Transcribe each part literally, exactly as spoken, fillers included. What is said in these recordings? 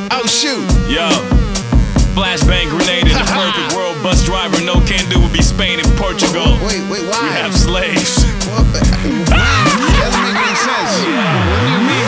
Oh shoot. Yo. Flashbang grenade in the perfect world. Bus driver, no can do would be Spain and Portugal. Wait, wait, why? We have slaves. What the hell? That doesn't make any sense. What do you mean?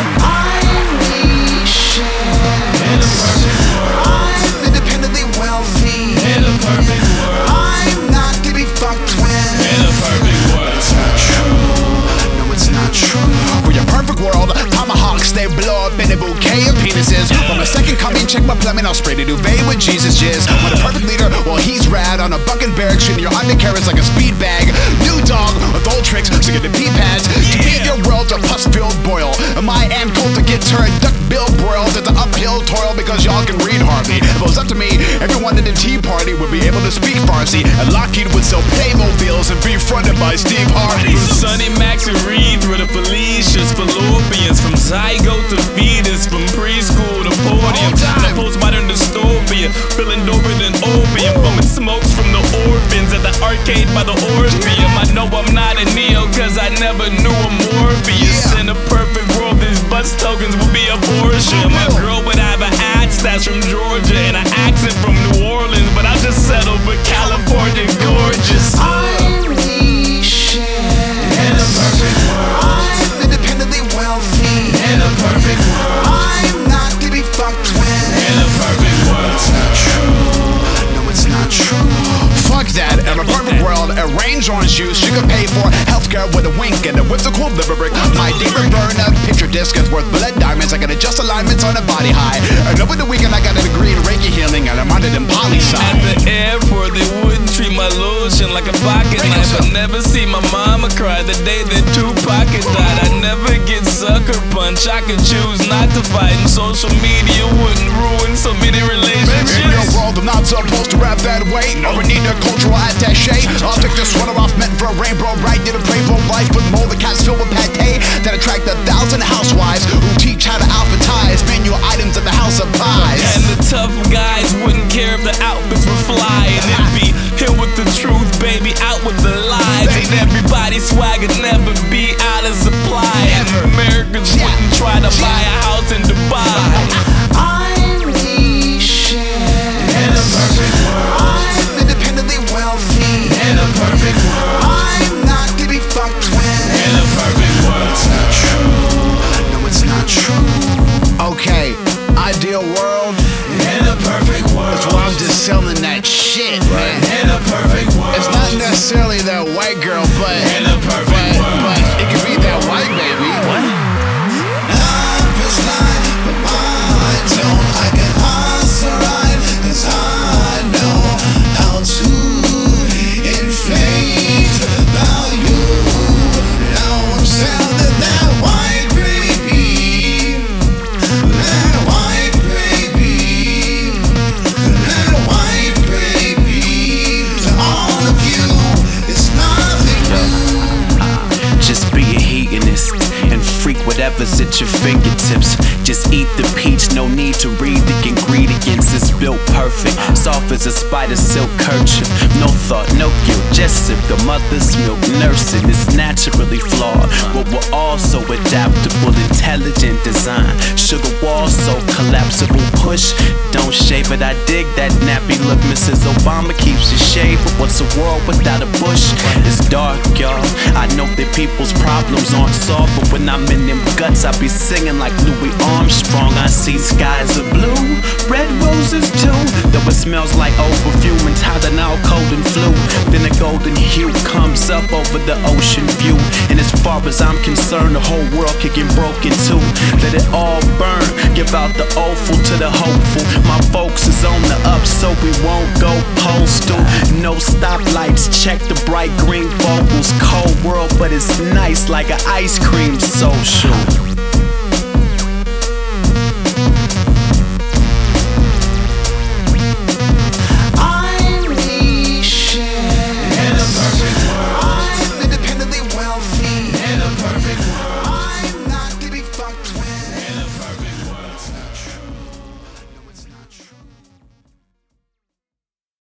In a perfect world, I'm independently wealthy. In a perfect world, I'm not to be fucked with. in a perfect world. It's not true. No, it's not true. For your perfect world, tomahawks they blow up in a bouquet of penises. When my second coming, check my plumbing, I'll spray the duvet with Jesus jizz. When a perfect leader, well he's rad on a bucket barracks, treating your undercarriage like a speed bag. New dog with old tricks, so get the pee pads. To feed your world a pus-filled boil. My and cult to get turned duck bill broiled at the uphill toil because y'all can read hardly. If it was up to me, everyone in the Tea Party would be able to speak Farsi, and Lockheed would sell Playmobiles and be fronted by Steve Harvey. From Sonny Max and Reed through the Felicias, fallopians, from zygote to fetus, from preschool to podium, the postmodern dystopia, feeling doper than opium, bumming smokes from the orphans at the arcade by the Orpheum. I know I'm not a Neo cause I never knew a Morpheus. In a perfect world, these bus tokens would be abortion. My girl would have an axe that's from Georgia and an accent from New Orleans, but I'll just settle for California gorgeous. I'm the shit. In a perfect world, I'm independently wealthy. in a perfect world, I'm not to be fucked with. in a perfect world. It's not true. No, it's not true. Fuck that, in a perfect world, a range orange juice you could pay for healthcare with a wink and a whimsical liver brick. My demon burn a picture disc is worth blood diamonds. I can adjust alignments on a body high. And over the weekend I got a degree in Reiki healing and I'm under them poly At side. the airport, they wouldn't treat my lotion like a pocket knife. I never see my mama cry the day that Tupac had died. I never get sucker punch. I could choose not to fight, and social media wouldn't ruin so many In your relationships. world, I'm not supposed to rap that way. Or need a cultural attaché. I'll take this sweater off meant for a rainbow right. Did a pray for life with mold the cats filled with pate that attract a thousand housewives who teach how to alphabetize menu items at the house of pies. And the tough guys wouldn't care if the outfits were flying. It'd be here with the truth, baby, out with the lies. And everybody's swag would never be out of supply. And Americans wouldn't try to buy a house in Dubai. I'm the shit. In a perfect world, I'm independently wealthy. in a perfect world, I'm not to be fucked with. in a perfect world. It's not true. No, it's not true. Okay, ideal world. In a perfect world, So I'm just selling that shit, man. in a perfect world, It's not necessarily that white girl, but in a perfect but, world. but it could be that white baby. Life is light, but mine don't. I can hustle right, cause I know how to inflate value. Now I'm selling that white baby. That white baby. That white baby. To all of you, it's nothing new. Just be a hedonist and freak whatever's at your fingertips. Just eat the peach, no need to read the ingredients. It's built perfect, soft as a spider silk kerchief. No thought, no guilt, just sip the mother's milk. Nursing is naturally flawed, but we're also adaptable, intelligent design. Sugar wall so collapsible, push, don't shave it. I dig that nappy look. Missus Obama keeps it shaved, but what's a world without a bush? It's dark, y'all. I know that people's problems aren't solved, but when I'm in them guts, I be singing like Louis Armstrong. I see skies of blue, red roses too. Though it smells like old perfume and Tylenol, cold and flu. Then a golden hue comes up over the ocean view. And as far as I'm concerned, the whole world could get broken too. Let it all burn, give out the awful to the hopeful. My folks is on the up, so we won't go postal. No stoplights, check the bright green vocals. Cold world, but it's nice like an ice cream social.